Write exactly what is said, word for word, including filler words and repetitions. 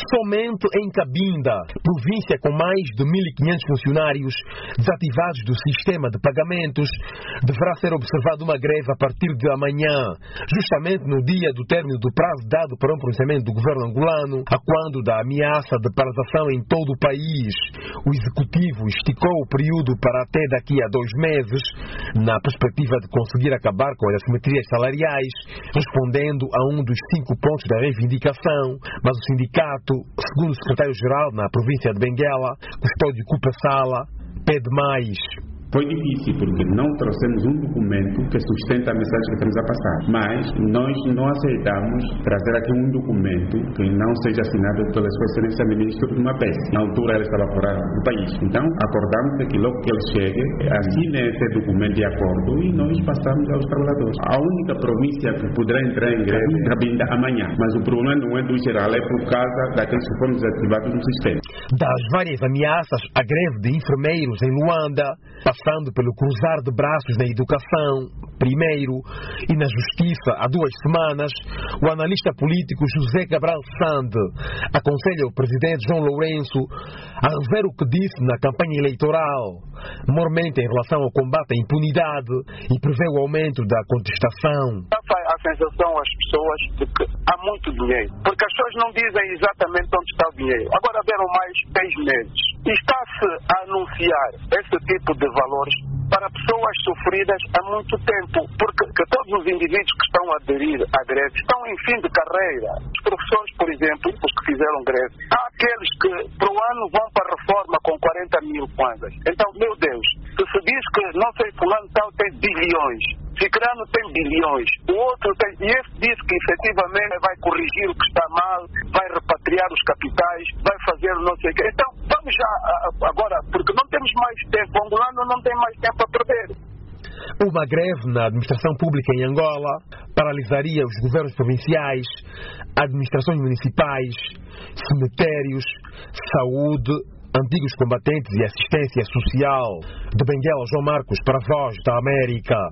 Somente em Cabinda, província com mais de mil e quinhentos funcionários desativados do sistema de pagamentos, deverá ser observada uma greve a partir de amanhã, justamente no dia do término do prazo dado para um pronunciamento do governo angolano, a quando da ameaça de paralisação em todo o país. O executivo esticou o período para até daqui a dois meses, na perspectiva de conseguir acabar com as assimetrias salariais, respondendo a um dos cinco pontos da reivindicação. Mas o sindicato, segundo o secretário-geral na província de Benguela, Custódio Cupa Sala, pede mais. Foi difícil porque não trouxemos um documento que sustenta a mensagem que estamos a passar, mas nós não aceitamos trazer aqui um documento que não seja assinado pela sua excelência ministro de uma P E S. Na altura ele estava fora do país. Então acordamos que logo que ele chegue, assine esse documento de acordo e nós passamos aos trabalhadores. A única província que poderá entrar em greve é Cabinda amanhã, mas o problema não é do geral, é por causa daqueles que foram desativados no sistema. Das várias ameaças à greve de enfermeiros em Luanda, passando pelo cruzar de braços na educação, primeiro, e na justiça há duas semanas, o analista político José Cabral Sande aconselha o presidente João Lourenço a rever o que disse na campanha eleitoral, mormente em relação ao combate à impunidade, e prevê o aumento da contestação. A sensação às pessoas de que há muito dinheiro, porque as pessoas não dizem exatamente onde está o dinheiro. Agora deram mais seis meses. E está-se a anunciar esse tipo de valores para pessoas sofridas há muito tempo, porque que todos os indivíduos que estão a aderir à greve estão em fim de carreira. Os professores, por exemplo, os que fizeram greve, há aqueles que para o ano vão para a reforma com quarenta mil kwanzas. Então, meu Deus, se se diz que não sei fulano tal tem bilhões, Cicrano tem bilhões, o outro tem, e esse diz que efetivamente vai corrigir o que está mal, vai repatriar os capitais, vai fazer não sei o quê. Então, vamos já agora, porque não temos mais tempo, o angolano não tem mais tempo a perder. Uma greve na administração pública em Angola paralisaria os governos provinciais, administrações municipais, cemitérios, saúde, antigos combatentes e assistência social. De Benguela, João Marcos, para a Voz da América.